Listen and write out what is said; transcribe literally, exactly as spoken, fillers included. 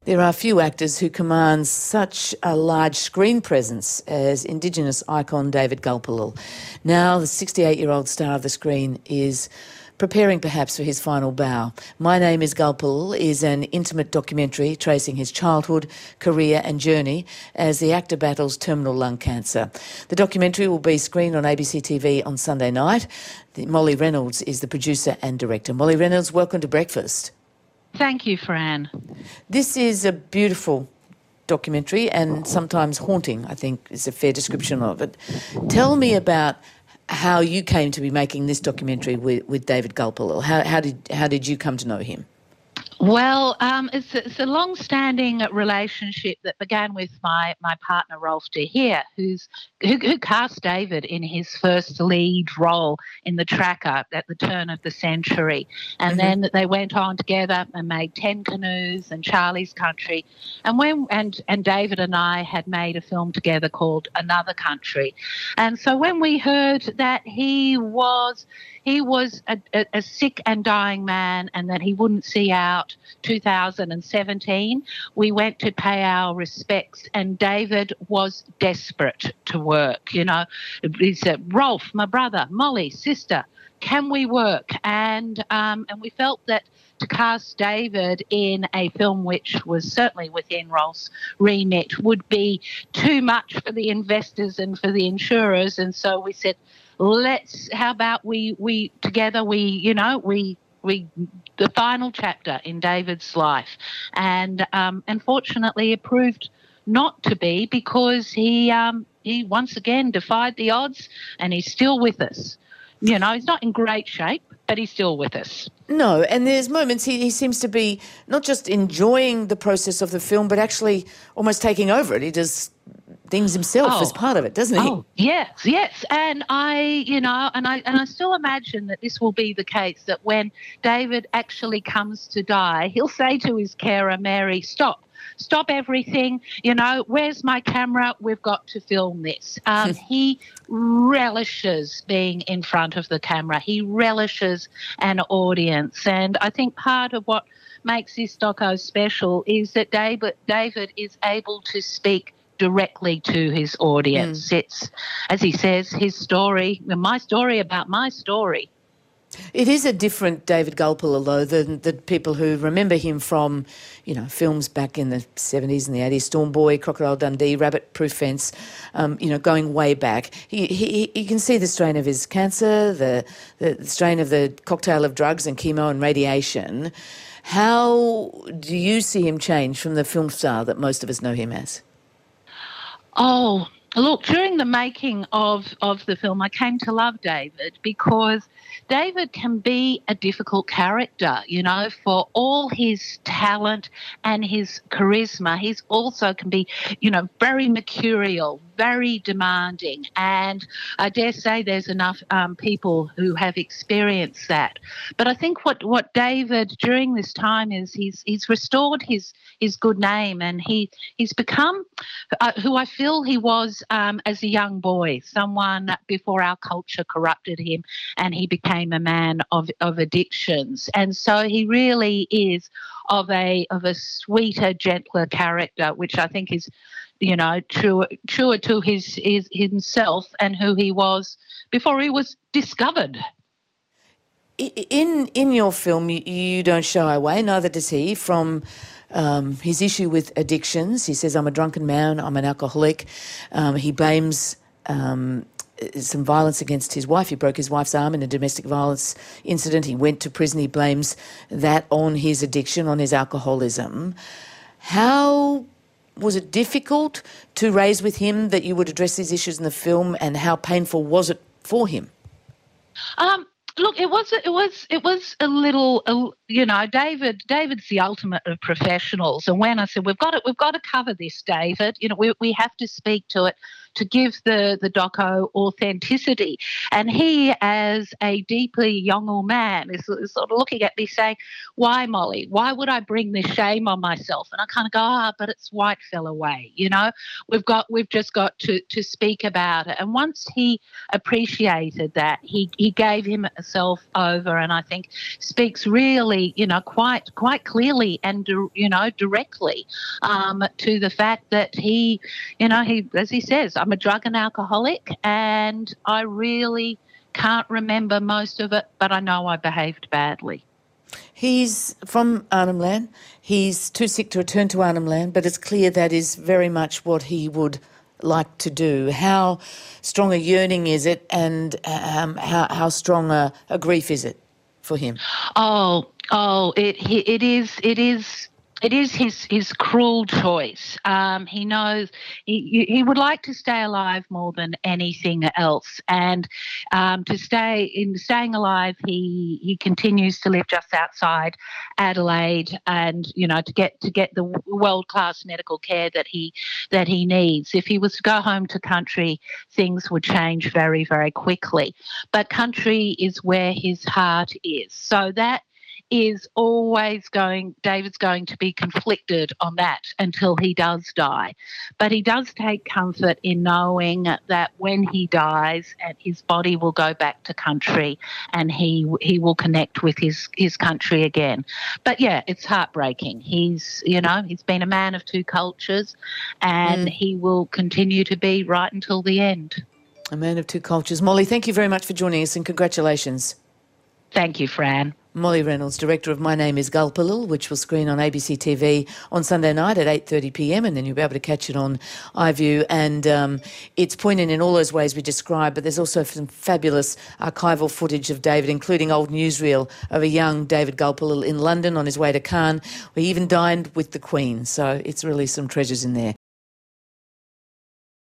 There are few actors who command such a large screen presence as Indigenous icon David Gulpilil. Now the sixty-eight-year-old star of the screen is preparing perhaps for his final bow. My Name is Gulpilil is an intimate documentary tracing his childhood, career and journey as the actor battles terminal lung cancer. The documentary will be screened on A B C T V on Sunday night. Molly Reynolds is the producer and director. Molly Reynolds, welcome to Breakfast. Thank you, Fran. This is a beautiful documentary and sometimes haunting, I think is a fair description of it. Tell me about how you came to be making this documentary with, with David Gulpilil. How, how did how did you come to know him? Well, um, it's, it's a long-standing relationship that began with my, my partner, Rolf de Heer, who's, who, who cast David in his first lead role in The Tracker at the turn of the century. And mm-hmm. then they went on together and made Ten Canoes and Charlie's Country. And when and, and David and I had made a film together called Another Country. And so when we heard that he was... He was a, a, a sick and dying man and that he wouldn't see out two thousand seventeen. We went to pay our respects and David was desperate to work. You know, he said, Rolf, my brother, Molly, sister, can we work? And um, and we felt that to cast David in a film which was certainly within Rolf's remit would be too much for the investors and for the insurers. And so we said, let's, how about we, we together, we, you know, we, we, the final chapter in David's life. And um, unfortunately it proved not to be because he, um, he once again defied the odds and he's still with us. You know, he's not in great shape, but he's still with us. No, and there's moments he, he seems to be not just enjoying the process of the film, but actually almost taking over it. He does things himself oh. as part of it, doesn't he? Oh, yes, yes. And I, you know, and I and I still imagine that this will be the case, that when David actually comes to die, he'll say to his carer, Mary, stop. Stop everything, you know, where's my camera? We've got to film this. Um, he relishes being in front of the camera. He relishes an audience. And I think part of what makes this doco special is that David, David is able to speak directly to his audience. Mm. It's, as he says, his story, my story about my story. It is a different David Gulpilil, though, than the people who remember him from, you know, films back in the seventies and the eighties, Storm Boy, Crocodile Dundee, Rabbit Proof Fence, um, you know, going way back. He, he, you can see the strain of his cancer, the, the strain of the cocktail of drugs and chemo and radiation. How do you see him change from the film star that most of us know him as? Oh, look, during the making of, of the film, I came to love David because David can be a difficult character, you know, for all his talent and his charisma. He's also can be, you know, very mercurial, very demanding. And I dare say there's enough um, people who have experienced that. But I think what, what David during this time is he's he's restored his his good name, and he he's become uh, who I feel he was um, as a young boy, someone before our culture corrupted him and he became a man of, of addictions. And so he really is of a of a sweeter, gentler character, which I think is, you know, true, truer to his, his himself and who he was before he was discovered. In in your film, you, you don't shy away, neither does he, from um, his issue with addictions. He says, I'm a drunken man, I'm an alcoholic. Um, he blames um, some violence against his wife. He broke his wife's arm in a domestic violence incident. He went to prison. He blames that on his addiction, on his alcoholism. How was it difficult to raise with him that you would address these issues in the film, and how painful was it for him? Um, look, it was it was it was a little, uh, you know, David. David's the ultimate of professionals, and when I said we've got to we've got to cover this, David, you know, we we have to speak to it to give the, the doco authenticity. And he, as a deeply Yolngu man, is, is sort of looking at me saying, why, Molly? Why would I bring this shame on myself? And I kind of go, ah, oh, but it's white fella way, you know? We've got, we've just got to, to speak about it. And once he appreciated that, he, he gave himself over, and I think speaks really, you know, quite, quite clearly and, you know, directly um, to the fact that he, you know, he, as he says, I'm a drug and alcoholic, and I really can't remember most of it, but I know I behaved badly. He's from Arnhem Land. He's too sick to return to Arnhem Land, but it's clear that is very much what he would like to do. How strong a yearning is it, and um, how, how strong a, a grief is it for him? Oh, oh, it, it is, it is... It is his, his cruel choice. Um, he knows he, he would like to stay alive more than anything else, and um, to stay in staying alive, he he continues to live just outside Adelaide, and you know to get to get the world class medical care that he that he needs. If he was to go home to country, things would change very very quickly. But country is where his heart is, so that is always going, David's going to be conflicted on that until he does die. But he does take comfort in knowing that when he dies, his body will go back to country, and he he will connect with his, his country again. But yeah, it's heartbreaking. He's, you know, he's been a man of two cultures, and mm. he will continue to be right until the end. A man of two cultures. Molly, thank you very much for joining us, and congratulations. Thank you, Fran. Molly Reynolds, director of My Name is Gulpilil, which will screen on A B C T V on Sunday night at eight thirty p m, and then you'll be able to catch it on iView. And um, it's poignant in all those ways we described, but there's also some fabulous archival footage of David, including old newsreel of a young David Gulpilil in London on his way to Cannes, where he even dined with the Queen. So it's really some treasures in there.